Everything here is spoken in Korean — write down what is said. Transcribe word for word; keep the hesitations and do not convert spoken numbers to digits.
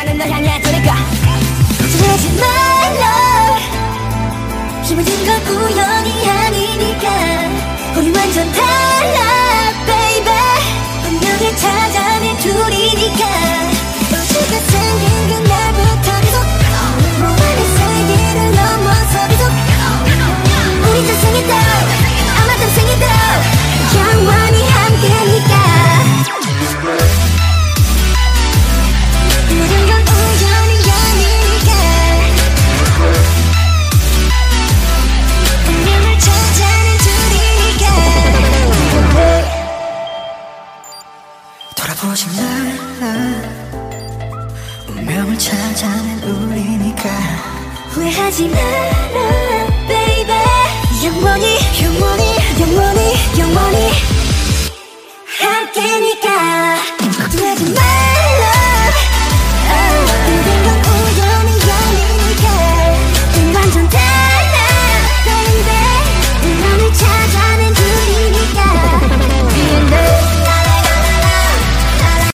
나는 널 향해 돌아가. 걱정하지 말라. 이 모든 건 우연이 아니니까. 우리 완전 달라 baby. 운명을 찾아낸 둘이니까. 우주가 생긴 그날부터 계속 무한의 세계를 넘어서 계속 우리 전생에도 아마 전생에도 영원히 함께니까. 모든 건 우연이 아니니까. 운명을 찾아낸 둘이니까. 돌아보지 말라. 운명을 찾아낸 우리니까. 후회하지 마라 baby. 영원히 영원히 영원히 영원히